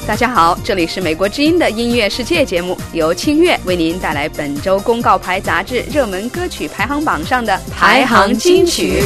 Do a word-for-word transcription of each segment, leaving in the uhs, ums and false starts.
大家好，这里是美国之音的音乐世界节目，由清月为您带来本周公告牌杂志热门歌曲排行榜上的排行金曲。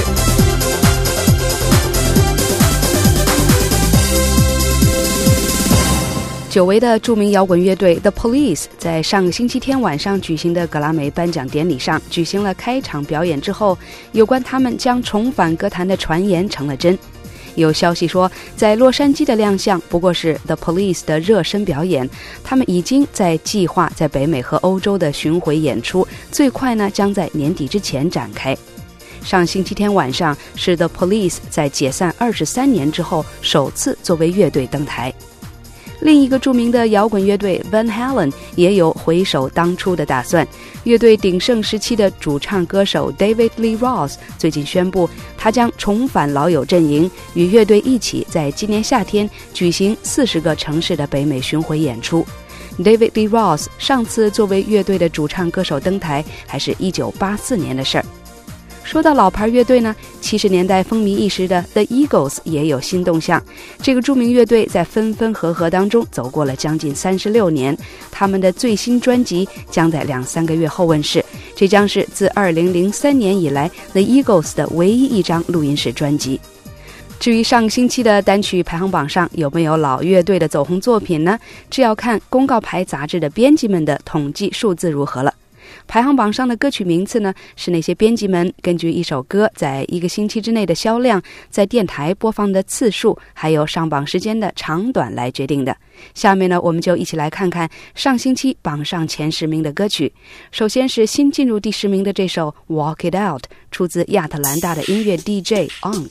久违的著名摇滚乐队 The Police 在上个星期天晚上举行的格莱美颁奖典礼上举行了开场表演之后，有关他们将重返歌坛的传言成了真。有消息说，在洛杉矶的亮相不过是 The Police 的热身表演，他们已经在计划在北美和欧洲的巡回演出，最快呢将在年底之前展开。上星期天晚上是 The Police 在解散二十三年之后首次作为乐队登台。另一个著名的摇滚乐队 Van Halen 也有回首当初的打算。乐队鼎盛时期的主唱歌手 David Lee Roth 最近宣布，他将重返老友阵营，与乐队一起在今年夏天举行四十个城市的北美巡回演出。David Lee Roth 上次作为乐队的主唱歌手登台还是一九八四年的事儿。说到老牌乐队呢，七十年代风靡一时的 The Eagles 也有新动向。这个著名乐队在分分合合当中走过了将近三十六年，他们的最新专辑将在两三个月后问世，这将是自二零零三年以来 The Eagles 的唯一一张录音室专辑。至于上个星期的单曲排行榜上有没有老乐队的走红作品呢？这要看公告牌杂志的编辑们的统计数字如何了。排行榜上的歌曲名次呢，是那些编辑们根据一首歌在一个星期之内的销量，在电台播放的次数，还有上榜时间的长短来决定的。下面呢，我们就一起来看看上星期榜上前十名的歌曲。首先是新进入第十名的这首 Walk It Out， 出自亚特兰大的音乐 D J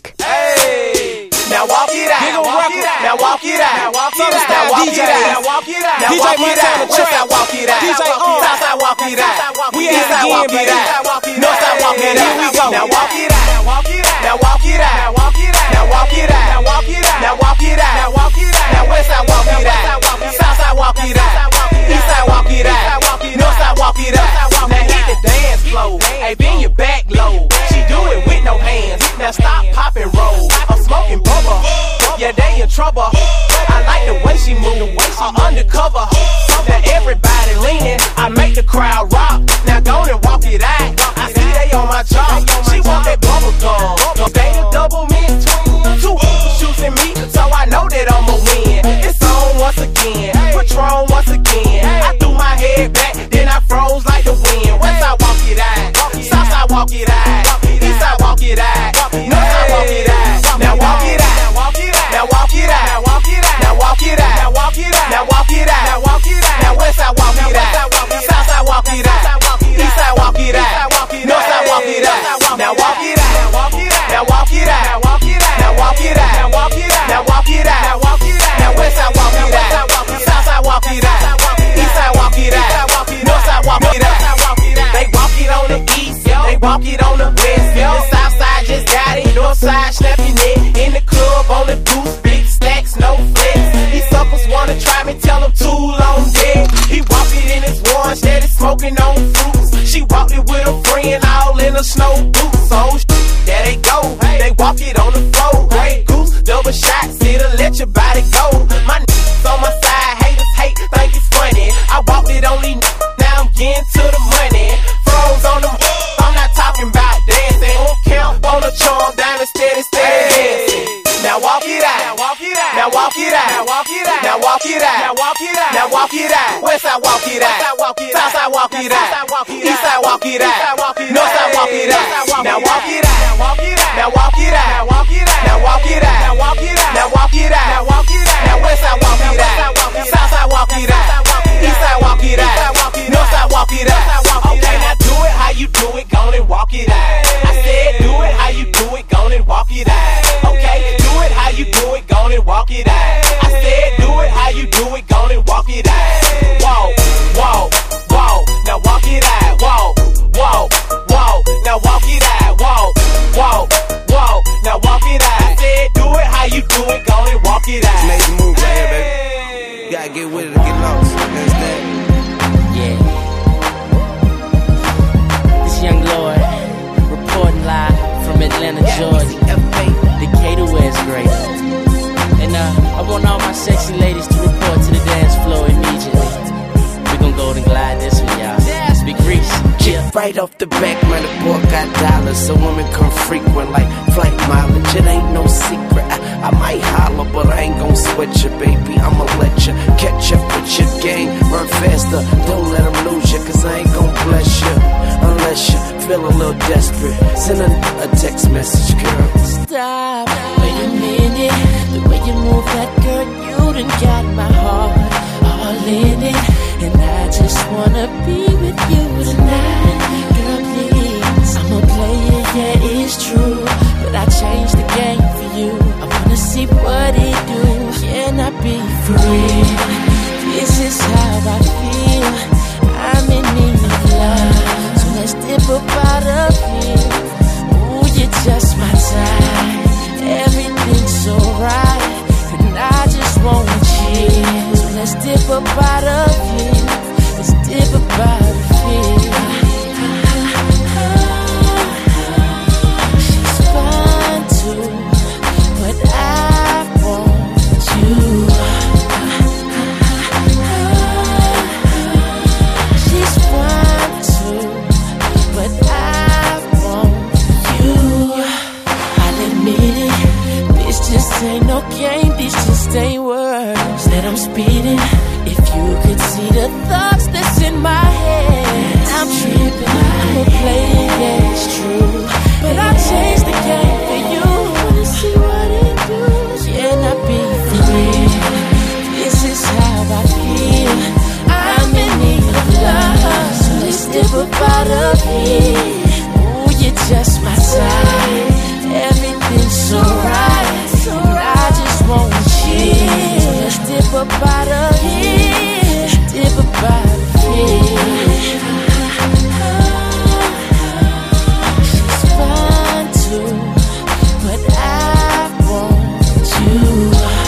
Unk。Now walk it out, walk it out, now walk it out, walk it out, now walk it out, now walk it out, now walk it out, Westside walk it out, D J Southside walk it out, we Eastside walk it out, Northside walk it out, here we go. Now walk it out, now walk it out, now walk it out, now walk it out, now walk it out, now walk it out, now walk it out, now walk it out, now Westside walk it out, Southside walk it out, Eastside walk it out, Northside walk it out. Now hit the dance floor, hey bend your back low. She do it with no hands. Now stop, pop and roll. I'm smoking bubble. Yeah, they in trouble. I like the way she move. I'm undercover. Now everybody leaning. I make the crowd rock. Now go and walk it out. I see they on my job. She want that bubble gum. They the double me twin. Two shooting me, so I know that I'ma win. It's on once again. Patron once again. I threw my head back, then I froze like the wind. Westside walk it out. Southside walk it out. Eastside walk it out. Northside walk it out. Now walk it out. Now walk it out. Now walk it out. Now walk it out. Now walk it out. Now walk it out. Now walk it out. Now Westside walk it out. Southside walk it out. Eastside walk it out. Northside walk it out. Now walk it out. Now walk it out. Now walk it out. Now walk it out. Now walk it out. Now walk it out. Now walk it out. Now walk it out. Now Westside walk it out. Southside walk it out. Eastside walk it out. Northside walk it out. They walk it on the east. They walk it on the west. The Southside just got it. Northside snapping it. In the club on the goose. Big stacks, no flex. These suckers wanna try me, tell them too long dead. He walk it in his one, steady smoking on fruits. She walked it with a friend, all in a snow boots. So there they go, they walk it on the floor. Grey goose, double shots, it'll let your body go. My n****s on my side, haters hate, think it's funny. I walked it on these n****s, now I'm getting to the money. Froze on them, I'm not talking about dancing. On count, on the charm, diamond steady, steady dancing. Now walk it out. Now walk it out. Now walk it out. Now walk it out. Now walk it out. Now walk it out. Now walk it out. Westside walk it out. Southside walk it out. Eastside walk it out. Northside walk it out. Now walk it out. Now walk it out. Now walk it out. Now walk it out. Now walk it out. Now walk it out. Now walk it out. Now walk it out. Now Westside walk it out. Southside walk it out. Eastside walk it out. Northside walk it out. Okay, now do it how you do it. Go and walk it out. I said do it how you do it. Go and walk it out. Okay. Do it how you do it, go and walk it out. I said do it how you do it, go and walk it out. Walk, walk, walk, now walk it out. Walk, walk, walk, now walk it out. Walk, walk, walk, now walk it out. I said do it how you do it, go and walk it out. Make the move right here, baby. You gotta get with it or get lost. Understand? Yeah. This young Lord off the back, man, the boy got dollars, so women come frequent like flight mileage. It ain't no secret. I, I might holler, but I ain't gon' sweat you, baby. I'ma let you catch up with your game. Run faster, don't let them lose you, cause I ain't gon' bless you unless you feel a little desperate. Send a, a text message, girl. Stop, wait a minute. The way you move that girl, you done got my heart all in it. And I just wanna be with you tonight. Girl, please, I'm a player, yeah, it's true, but I changed the game for you. I wanna see what it do. Can I be free? This is how I feel. I'm in need of love, so let's dip up out of here. Ooh, you're just my type. Everything's so right, and I just wanna chill. So let's dip up out of here. Let's dip up out of here. She's fine too, but I want you. She's fine too, but I want you. I'll admit it, this just ain't no game, this just ain't words that I'm speeding. If you could see the thoughts that's in my head, I'm tripping, I'm a player, yeah, it's true, but I changed the game for you. Wanna see what it do? Can I be free? This is how I feel. I'm in need of love, so let's dip up out of here. Ooh, you're just my type. Everything's so right, so I just wanna chill. So let's dip up out of here. Let's dip up out of here. She's fine too, but I want you.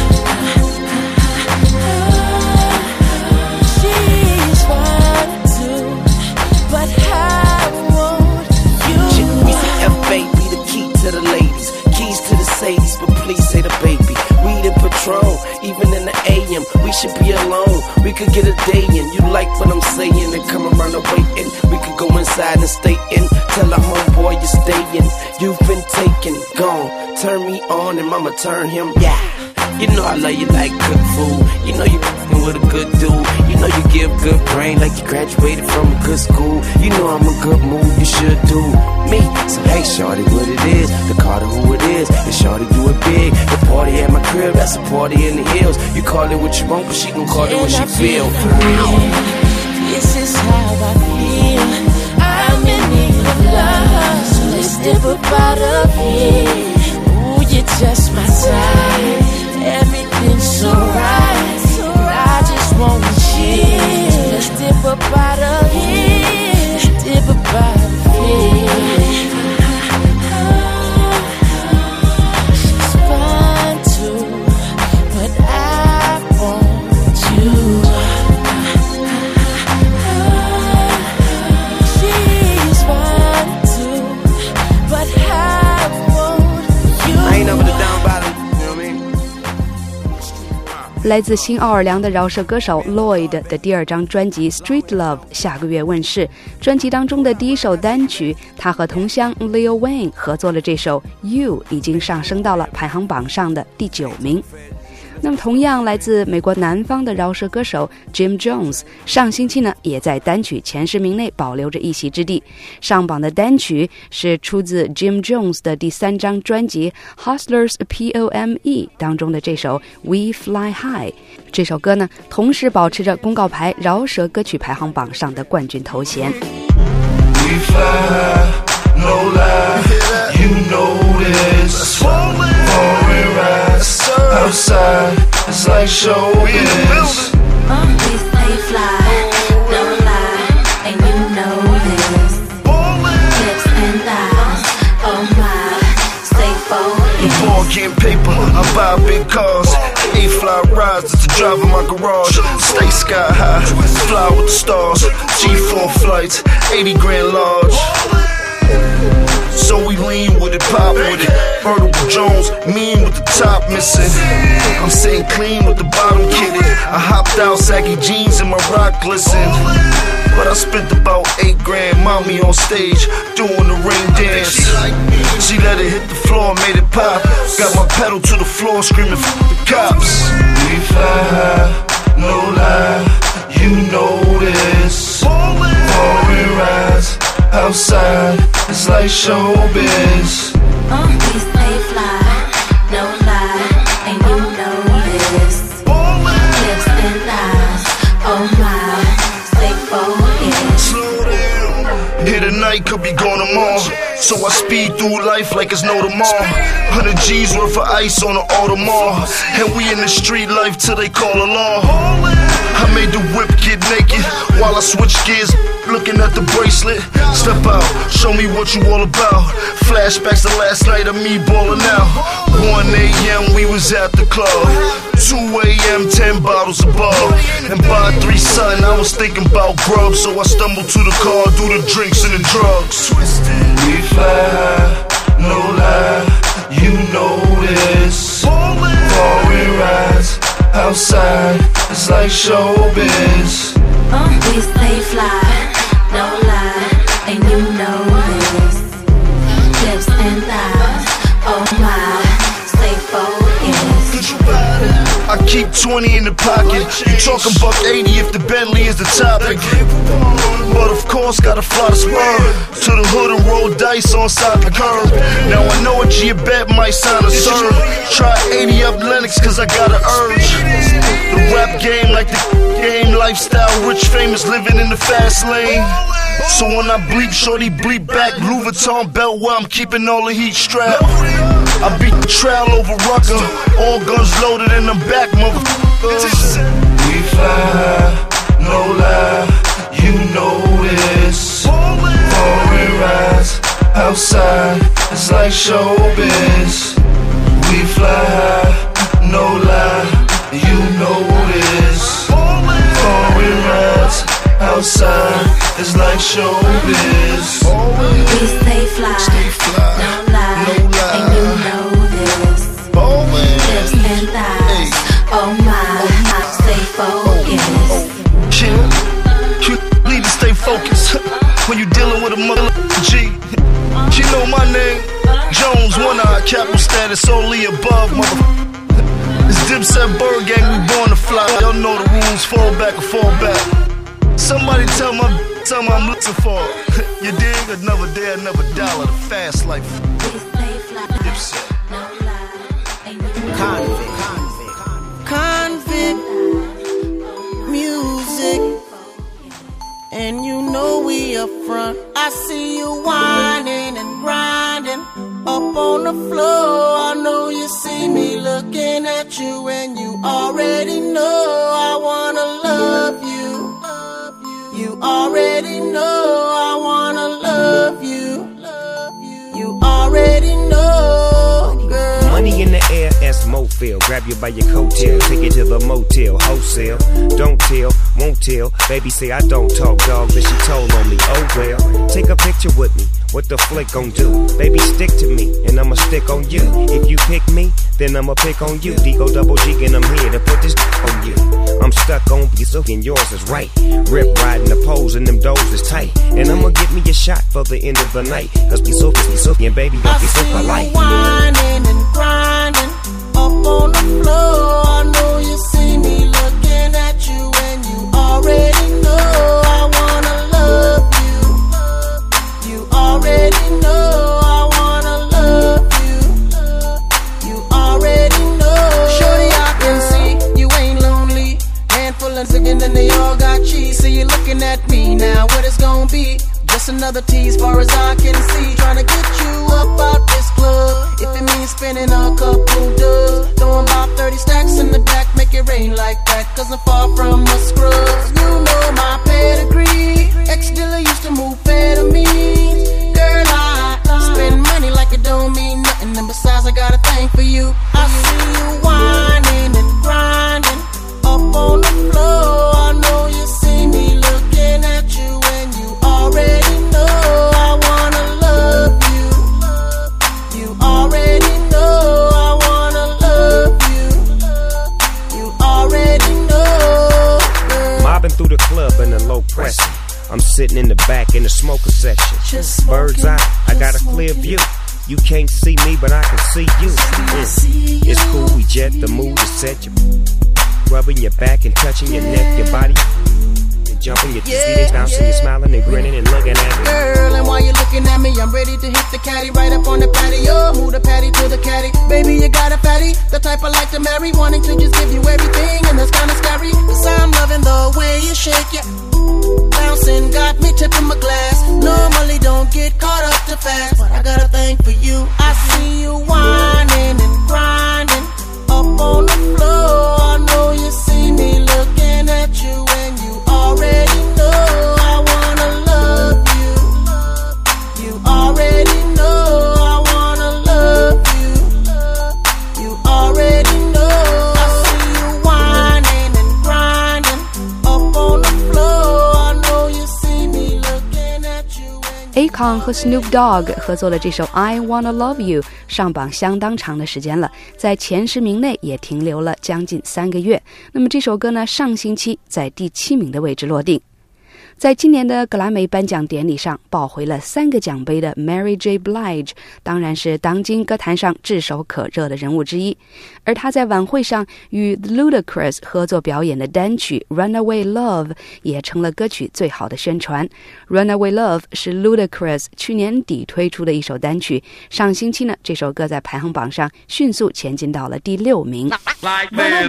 She's fine too, but I want you. We say F, baby, the key to the ladies, keys to the Sadies, but please say the baby. Weed and Patron, even in the A M, we should be alone. We could get a day in. You like what I'm saying and come around and waiting. We could go inside and stay in. Tell a homeboy you're staying. You've been taken, gone. Turn me on and mama turn him. Yeah. You know I love you like cook food. You know you f***ing with a good dude. You know you give good brain like you graduated from a good school. You know I'm a good move, you should do me. So hey shorty, what it is, the Carter who it is, and shorty do it big. The party at my crib, that's a party in the hills. You call it what you want, but she gon' call it what she feel. This is how I feel. I'm in need of love, so let's dip up out of here. Ooh, you're just my type. Everything's so right, so I just wanna chill. So let's dip up out of here. Let's dip up out of here. She's fine too, but I want you. She's fine too, but I want you. I ain't never the down bottom. 来自新奥尔良的饶舌歌手 Lloyd 的第二张专辑 Street Love 下个月问世。专辑当中的第一首单曲，他和同乡 Lil Wayne 合作了这首 You， 已经上升到了排行榜上的第九名。那么同样来自美国南方的饶舌歌手 Jim Jones 上星期呢也在单曲前十名内保留着一席之地。上榜的单曲是出自 Jim Jones 的第三张专辑 Hustlers P O M E 当中的这首 We Fly High。 这首歌呢同时保持着公告牌饶舌歌曲排行榜上的冠军头衔。 We fly high, no lie, you know this. Foreign rides outside, it's like showbiz. We stay fly, no lie, and you know this. Lips and thighs, oh my, stay focused. The boy getting paper, I buy big cars. A-fly rides to drive in my garage. Stay sky high, fly with the stars. G four flights, eighty grand large. So we lean with it, pop with it. Vertical Jones, mean with the top missing. I'm sitting clean with the bottom kitted. I hopped out, saggy jeans and my rock glisten. But I spent about eight grand, mommy on stage, doing the ring dance. She let it hit the floor, made it pop. Got my pedal to the floor, screaming f the cops. We fly high, no lie, you know this. Foreign rides, outside, it's like showbiz. Uh, we stay fly, no lie, and you know this. Lips and thighs, oh my, stay focused. Slow down. Here tonight, could be gone tomorrow. So I speed through life like it's no tomorrow. Hundred G's worth of ice on the Audemars. And we in the street life till they call alarm. I made the whip get naked while I switch gears, looking at the bracelet. Step out, show me what you all about. Flashbacks to last night of me balling out. one a.m. we was at the club. two a.m. ten bottles above. And by three something I was thinking about grub. So I stumbled to the car, do the drinks and the drugs. We fly high, no lie, you know this. Foreign rides, outside, it's like showbiz. Uh, we stay fly, no lie, and you know this. Lips and thighs, oh my, stay focused. I keep twenty in the pocket. You talking buck eighty if the Bentley is the topic. But of course, gotta fly the spur to the hood and roll dice on side the curb. Now I know a G a bet might sound absurd. Try eighty up Lennox cause I got an urge. The rap game like the game lifestyle. Rich famous living in the fast lane. So when I bleep, shorty bleep back. Louis Vuitton belt where I'm keeping all the heat strapped. I beat the trail over Rucker. All guns loaded in the back, motherfuckers. We fly high, no lie, you know this. Foreign rides, outside, it's like showbiz. We fly high, no lie, you know this. Foreign rides, outside, it's like showbiz. We stay fly, Stay fly, no lie, no lie. and you know this. Oh man. Lips and thighs, oh my, stay focused. Chill, you need to stay focused when you dealing with a mother G. She know my name, Jones, one eye, capital status, only above, mother. It's Dipset Bird Gang, we born to fly. Y'all know the rules, fall back or fall back. Somebody tell my, tell me I'm looking for. You dig? Another day, another dollar, the fast life. We stay fly, Dipset. no lie, and you know Convict, convict, music, and you know we up front. I see you whining and grinding up on the floor. I know you see me looking at you, and you already know I wanna love you. You already know I wanna love you. You already know, girl. Money in the air, ask Mofil. Grab you by your coattail, take you to the motel, wholesale. Don't tell, won't tell. Baby say I don't talk, dog, but she told on me. Oh well, take a picture with me. What the flick gon' do? Baby, stick to me, and I'ma stick on you. If you pick me, then I'ma pick on you. Digo double G, and I'm here to put this on you. I'm stuck on you, so and yours is right. Rip riding the poles, and them doors is tight. And I'ma get me a shot for the end of the night. Cause be so, be so, and baby, don't be so polite. Whining and grinding up on the floor. I know you see me looking at you, and you already know I wanna love you. You already know I wanna love you. You already know. Shorty, I can see you ain't lonely. Handful of chicken, then they all got cheese. So you're looking at me now. What it's gonna be? Just another tease, far as I can see. Trying to get you up out this club. If it means spending a couple dubs, throwing about thirty stacks in the back, make it rain like that. Cause I'm far from a scrub. You know my pedigree. Ex-dealer used to move fair to me. Girl, I spend money like it don't mean nothing. And besides, I got a thing for you. I see you whining and grinding up on the floor. I know you see me looking at you, and you already know I wanna love you. You sitting in the back in the smoker section. Bird's eye, I got a clear view. You can't see me, but I can see you. Mm. It's cool, we jet, the mood is set. You rubbing your back and touching your neck, your body. And jumping your feet, bouncing, you're smiling and grinning and looking at me. Girl, and while you're looking at me, I'm ready to hit the caddy right up on the patio. Move the patty to the caddy. Baby, you got a fatty, the type I like to marry. Wanting to just give you everything, and that's kinda scary. Cause I'm loving the way you shake it. Bouncing, got me tipping my glass. Normally don't get caught up too fast, but I got a thing for you. I see you whining and grinding up on the floor. I know you see me looking at you, and you already know I wanna love you. You already know I wanna love you. You already know. I see you whining and grinding up on the floor. Akon 和 Snoop Dogg 合作了这首 I Wanna Love You， 上榜相当长的时间了，在前十名内也停留了将近三个月。那么这首歌呢，上星期在第七名的位置落定。在今年的格莱美颁奖典礼上抱回了三个奖杯的 Mary J. Blige 当然是当今歌坛上炙手可热的人物之一，而他在晚会上与 Ludacris 合作表演的单曲 Runaway Love 也成了歌曲最好的宣传。 Runaway Love 是 Ludacris 去年底推出的一首单曲，上星期呢，这首歌在排行榜上迅速前进到了第六名。 Like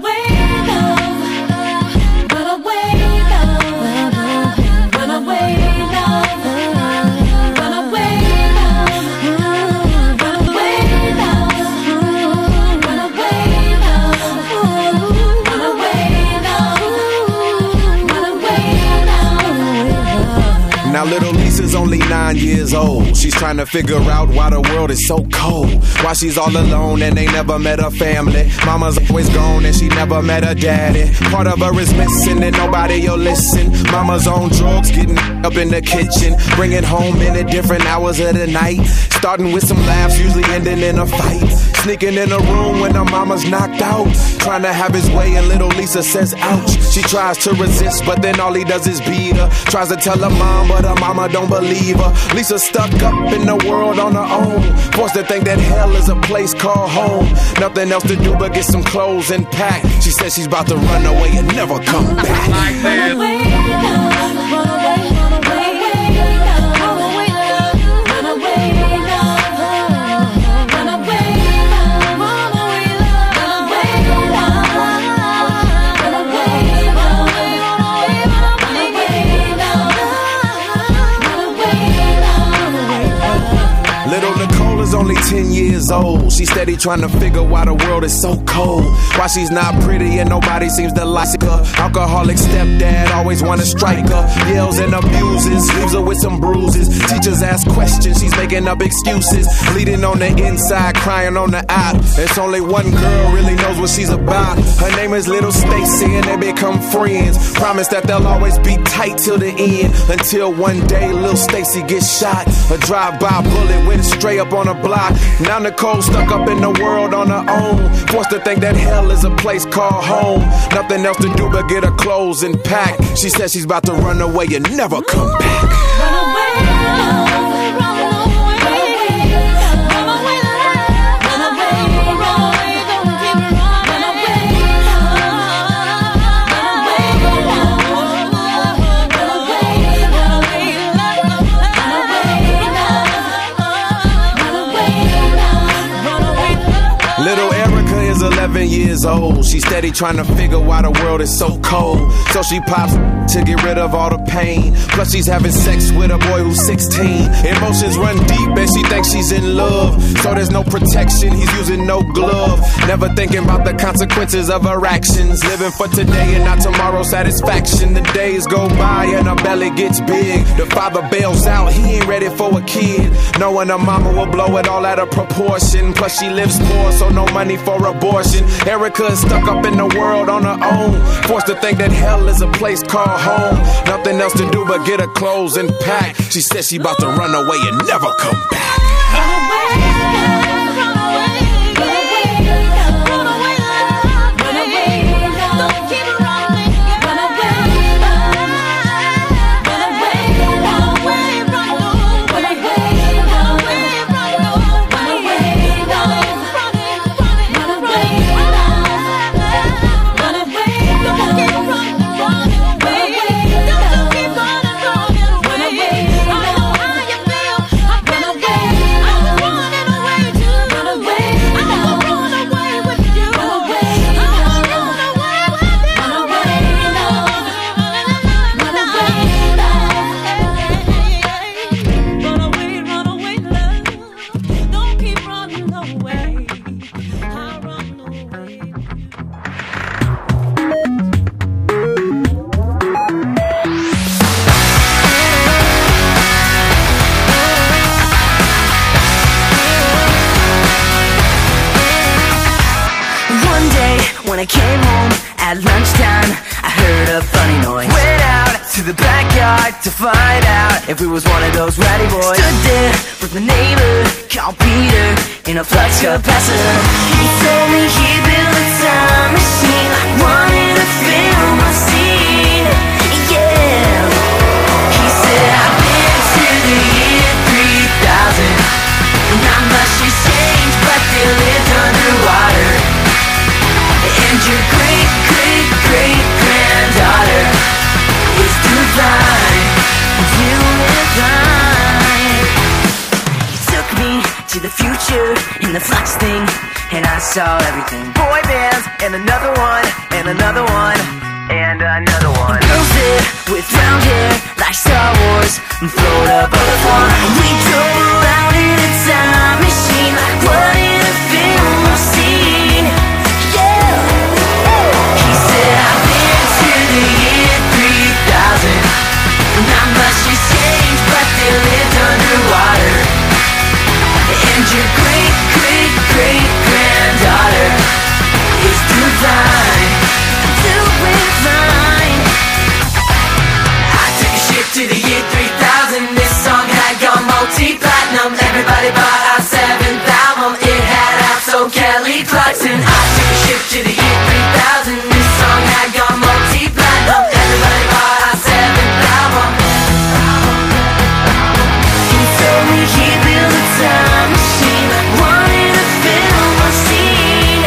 Now little Lisa's only nine years old. She's trying to figure out why the world is so cold. Why she's all alone and they never met her family. Mama's always gone and she never met her daddy. Part of her is missing and nobody'll listen. Mama's on drugs, getting up in the kitchen, bringing home in at different hours of the night. Starting with some laughs, usually ending in a fight. Sneaking in a room when her mama's knocked out. Trying to have his way and little Lisa says ouch. She tries to resist but then all he does is beat her. Tries to tell her mom but her mama don't believe her. Lisa stuck up in the world on her own, forced to think that hell is a place called home. Nothing else to do but get some clothes and pack. She says she's about to run away and never come back. Like that. Run away, love, run away, run away, love, run away, love, run away, love, run away, love, run away, love, run away, love, run away, love, Little Nicole is only ten years old. She's steady trying to figure why the world is so cold. Why she's not pretty and nobody seems to like her. Alcoholic stepdad always wanna strike her. Yells and abuses, leaves her with some bruises. Teachers ask questions, she's making up excuses. Bleeding on the inside, crying on the out. There's only one girl really knows what she's about. Her name is Little Stacy and they become friends. Promise that they'll always be tight till the end. Until one day Little Stacy gets shot. A drive-by bullet went straight up on her block. Now Nicole stuck up in the world on her own, forced to think that hell is a place called home. Nothing else to do but get her clothes and pack. She says she's about to run away and never come back. run away, love, run away, run away, love, run away, run away, don't keep running, run away, love, run away, love, run away, run away, love, run away, love, run away, love. Little Erica is eleven years old. She's steady trying to figure why the world is so cold. So she pops to get rid of all the pain. Plus she's having sex with a boy who's sixteen. Emotions run deep and she thinks she's in love. So there's no protection, he's using no glove. Never thinking about the consequences of her actions. Living for today and not tomorrow's satisfaction. The days go by and her belly gets big. The father bails out, he ain't ready for a kid. Knowing her mama will blow it all out of proportion. Plus she lives poor, so no money for abortion. Erica is stuck up in the world on her own, forced to think that hell is a place called home. Nothing else to do but get her clothes and pack. She says she about to run away and never come back. Run away, love, run away, run away, love, run away, love, don't keep running, run away, love, run away, When I came home at lunchtime, I heard a funny noise. Went out to the backyard to find out if it was one of those rowdy boys. Stood there with my neighbor, called Peter, in a flux capacitor. He told me he built a time machine, like wanted to film a scene. Yeah. He said I've been to the year three thousand. Not much has changed, but they lived underwater. And your great, great, great granddaughter is doing fine, doing fine. You took me to the future in the flux thing, and I saw everything. Boy bands, and another one, and another one, and another one. Girls there with round hair like Star Wars, and float above the floor. We drove around in a time machine, like what in a film I've seen. Yeah. He said I've been to the year three thousand. Not much has changed, but they lived underwater. And your great, great, great granddaughter is doing fine, doing fine. I took a ship to the year three thousand. This song had gone multi-platinum. Everybody bought our seventh album. It had out so Kelly Clarkson. I took a ship to the year three thousand. This song had gone multi-platinum. Everybody bought our seventh album. He told me he built a time machine, wanted to film a scene.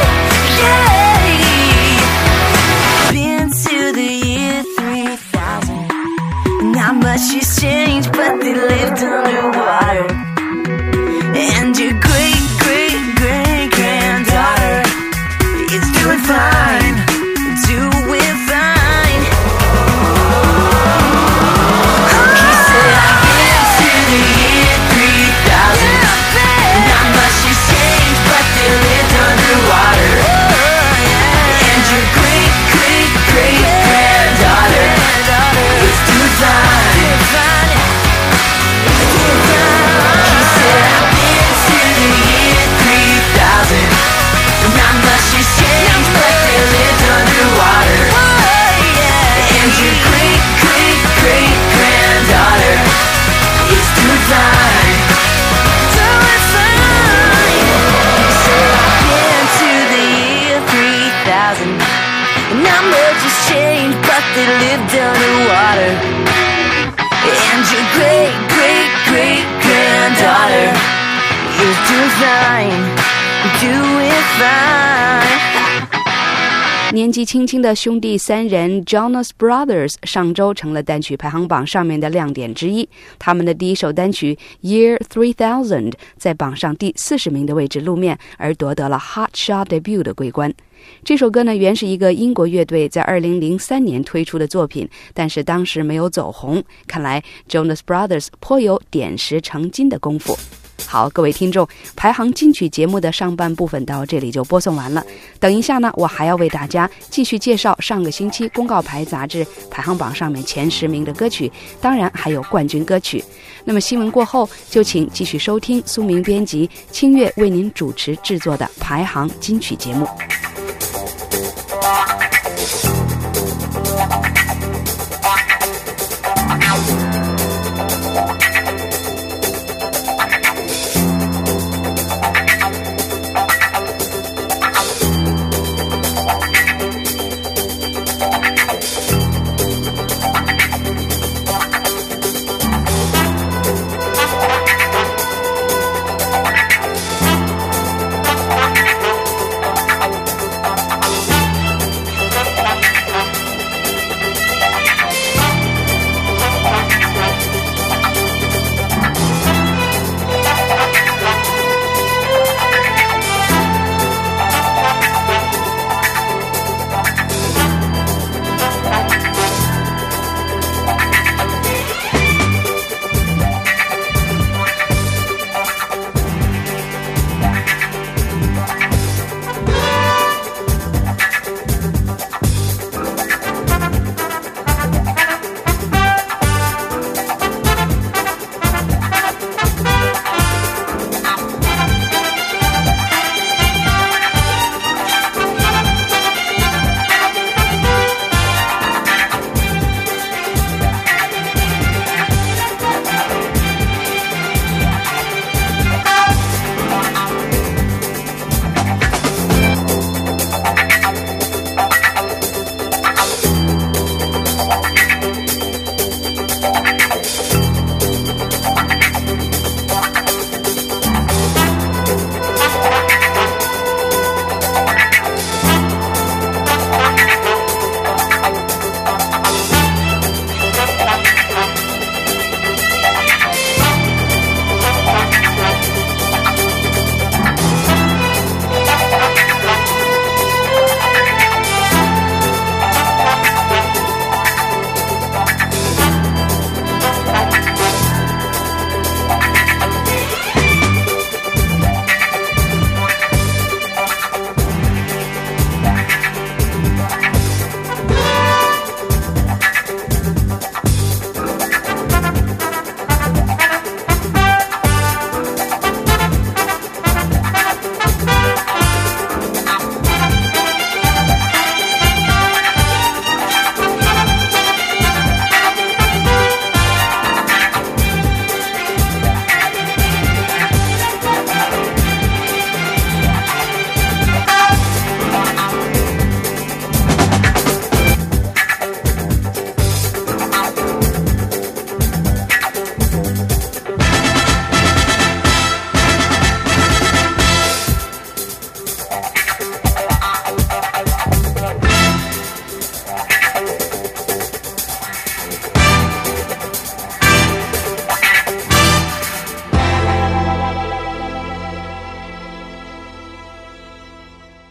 Yeah. Been to the year three thousand. Not much has changed, but they lived underwater. And your great, great, great granddaughter is doing fine, doing fine. He said I've been to the year three thousand. Not much has changed, but they lived underwater. And your great, great, great granddaughter is doing fine. He said I've been to the year three thousand. Not much has changed, but they lived underwater. And your great, great, great granddaughter is doing fine, doing fine. He said I've been to the year three thousand. Not much has changed, but they lived underwater. And your great, great, great granddaughter is doing fine, doing fine. 年纪轻轻的兄弟三人 Jonas Brothers 上周成了单曲排行榜上面的亮点之一。他们的第一首单曲 Year three thousand 在榜上第四十名的位置露面，而夺得了 Hot Shot Debut 的桂冠。这首歌呢，原是一个英国乐队在二零零三年推出的作品，但是当时没有走红。看来 Jonas Brothers 颇有点石成金的功夫。好，各位听众，排行金曲节目的上半部分到这里就播送完了。等一下呢，我还要为大家继续介绍上个星期公告牌杂志排行榜上面前十名的歌曲，当然还有冠军歌曲。那么新闻过后，就请继续收听苏明编辑、清月为您主持制作的排行金曲节目。